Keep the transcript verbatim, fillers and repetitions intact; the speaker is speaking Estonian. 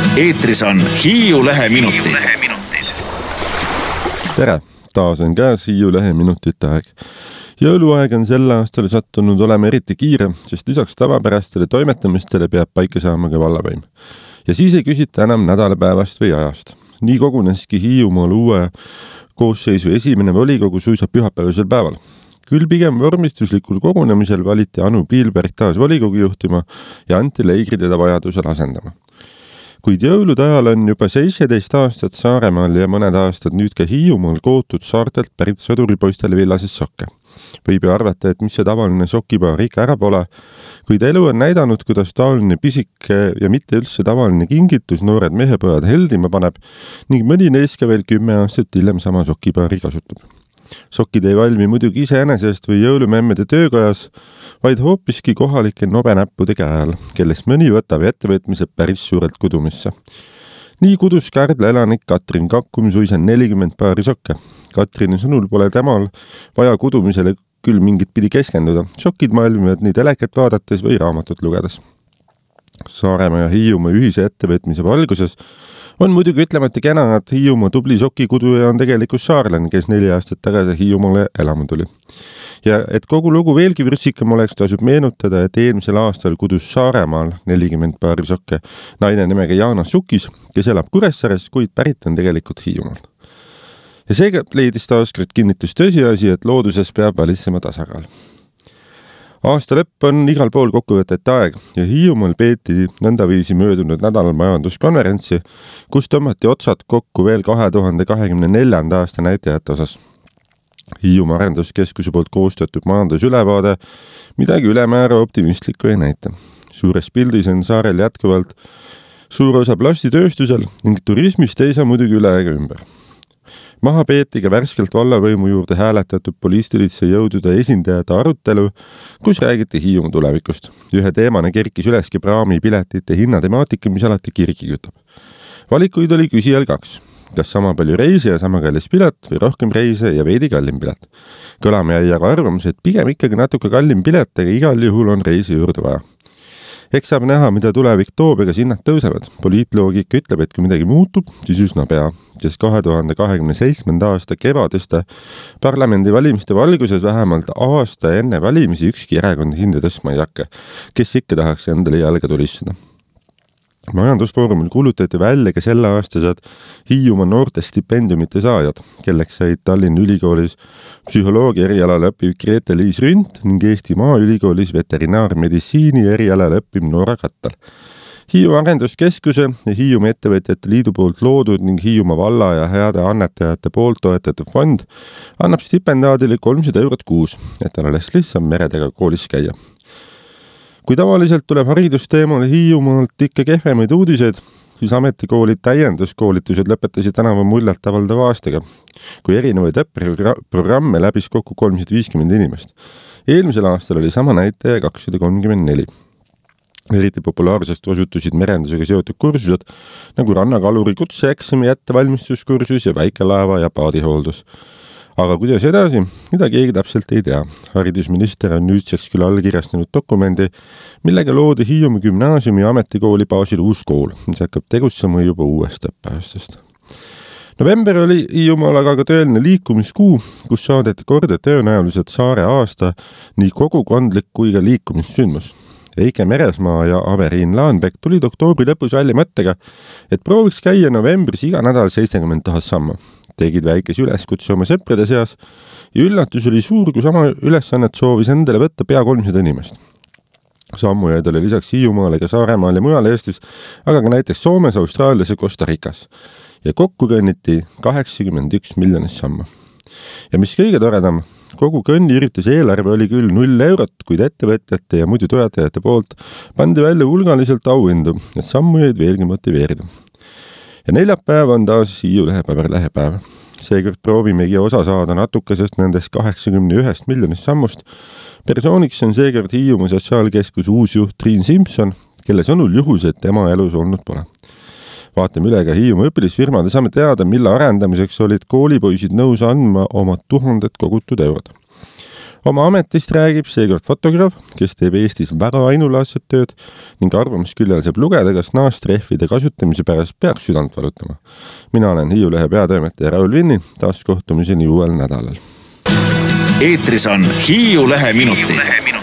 eetris on Hiiu Leheminutid. Tere, taas on käes Hiiu Leheminutite aeg. Jõuluaeg on sel aastal sattunud olema eriti kiire, sest lisaks tavapärastele toimetamistele peab paika saama ka vallapäim. Ja siis ei küsita enam nädalapäevast või ajast. Nii koguneski Hiiumaal uue koosseisu esimene volikogu suisa pühapäevasel päeval. Küll pigem vormistuslikul kogunemisel valiti Anu Piilberg taas volikogu juhtima ja Antti Leigri teda vajadusel asendama. Kuid jõulude ajal on juba seitseteist aastat Saaremaal ja mõned aastad nüüd ka Hiiumaal kootud saartelt pärit sõduripoistele villases sokke. Võib ju arvata, et mis see tavaline sokipaar ikka ära pole, kuid elu on näidanud, kuidas taoline pisike ja mitte üldse tavaline kingitus noored mehepojad heldima paneb ning mõni neist ka veel kümme aastat hiljem sama sokipaari kasutab. Sokid ei valmi muidugi iseenesest või jõulumemmede töökojas, vaid hoopiski kohalike nobenäppude käel, kellest mõni võtab ettevõtmised päris suurelt kudumisse. Nii kudus Kärdla elanik Katrin Kakkum suisa nelikümmend paari sokke. Katrini sõnul pole temal vaja kudumisele küll mingit pidi keskenduda. Sokid maailmivad nii telekat vaadates või raamatut lugedes. Saaremaa ja Hiiumaa ühise ettevõtmise valguses on muidugi ütlemata kena, et Hiiumaa tubli sokikuduja on tegelikult saarlane, kes neli aastat tagasi Hiiumaale elama tuli. Ja et kogu lugu veelgi vürtsikam oleks, tasub meenutada, et eelmisel aastal kudus Saaremaal nelikümmend paari sokke naine nimega Jaana Sukis, kes elab Kuressaares, kuid pärit on tegelikult Hiiumaalt. Ja seega leidis taaskord kinnitus tõsiasi, et looduses peab valitsema tasakaal. Aasta lõpp on igal pool kokkuvõtete aeg ja Hiiumaal peeti nõndaviisi möödunud nädalal majanduskonverentsi, kus tõmmati otsad kokku veel kahe tuhande kahekümne neljanda aasta näitajate osas. Hiiumaa arenduskeskuse poolt koostatud majandusülevaade midagi ülemäära optimistlikku ei näita. Suures pildis on saarel jätkuvalt suur osa plastitööstusel ning turismist ei saa muidugi üle ega ümber. Maha peeti ka värskelt vallavõimu juurde hääletatud poliitilisse jõudude esindajate arutelu, kus räägiti Hiiumaa tulevikust. Ühe teemana kerkis üleski praami piletite hinnatemaatika, mis alati kirgi kütab. Valikuid oli küsijal kaks. Kas sama palju reise ja sama kallis pilet või rohkem reise ja veidi kallim pilet. Kõlame jäi aga arvamus, et pigem ikkagi natuke kallim pilet, aga igal juhul on reisi juurde vaja. Eks saab näha, mida tulevik toob, ega hinnad tõusevad. Poliitloogika ütleb, et kui midagi muutub, siis üsna pea, sest kahe tuhande kahekümne seitsmenda aasta kevadeste parlamendi valimiste valguses vähemalt aasta enne valimisi ükski erakond hinde tõstma ei hakka, kes ikka tahaks endale jalga tulistada. Majandusfoorumil kuulutati välja ka selle aastased Hiiumaa noorte stipendiumite saajad, kelleks said Tallinna Ülikoolis psühholoogia erialal õppiv Grete-Liis Rünt ning Eesti Maaülikoolis veterinaarmeditsiini erialal õppiv Noora Kattal. Hiiumaa arenduskeskuse ja Hiiumaa ettevõtjate liidu poolt loodud ning Hiiumaa valla ja heade annetajate poolt toetatud fond annab stipendaadile kolmsada eurot kuus, et tal oleks lihtsam meredega koolis käia. Kui tavaliselt tuleb haridusteemale Hiiumaalt ikka kehvemaid uudiseid, siis ametikoolid täienduskoolitused lõpetasid tänavu muljalt avaldava aastaga, kui erinevaid õppeprogramme läbis kokku kolmsada viiskümmend inimest. Eelmisel aastal oli sama näitaja kakssada kolmkümmend neli. Eriti populaarsest osutusid merendusega seotud kursused, nagu rannakaluri kutseeksami ettevalmistuskursus ja väikelaeva ja paadihooldus. Aga kuidas edasi, mida keegi täpselt ei tea. Haridusminister on nüüdseks küll allkirjastanud dokumendi, millega loodi Hiiumaa gümnaasiumi ja ametikooli baasil uus kool, mis hakkab tegutsema juba uuest õppeaastast. November oli Hiiumaal aga ka tõeline liikumiskuu, kus saadeti korda tõenäoliselt saare aasta nii kogukondlik kui ka liikumissündmus. Eike Meresmaa ja Averiin Laanbek tulid oktoobri lõpus välja mõttega, et prooviks käia novembris iga nädal seitsekümmend tuhat samma. Tegid väikese üleskutse oma sõprade seas ja üllatus oli suur, kui sama ülesannet soovis endale võtta pea kolmsada inimest. Sammujaid oli lisaks Hiiumaale ka Saaremaal ja mujal Eestis, aga ka näiteks Soomes, Austraalias ja Costa Ricas. Ja kokku kõnniti kaheksakümmend üks miljonist samma. Ja mis kõige toredam, kogu kõnniürituse eelarve oli küll null eurot, kuid ettevõtjate ja muidu toetajate poolt pandi välja hulgaliselt auhindu, et sammujaid veelgi motiveerida. Ja neljapäev on taas Hiiu lehepäev lähepäev. Seekord proovimegi osa saada natukesest nendest kaheksakümne ühest miljonist sammust. Persooniks on seekord Hiiumaa sotsiaalkeskuse uus juht Triin Simson, kelle sõnul juhused tema elus olnud pole. Vaatame üle ka Hiiumaa õpilisfirmade, saame teada, mille arendamiseks olid koolipoisid nõus andma oma tuhandet kogutud eurod. Oma ametist räägib seekord fotograaf, kes teeb Eestis väga ainulaadset tööd ning arvamusküljel saab lugeda, kas naastrehvide kasutamise pärast peaks südant valutama. Mina olen Hiiu Lehe peatoimetaja Raul Vinni, taas kohtumiseni uuel nädalal. Eetris on Hiiu Lehe minutid.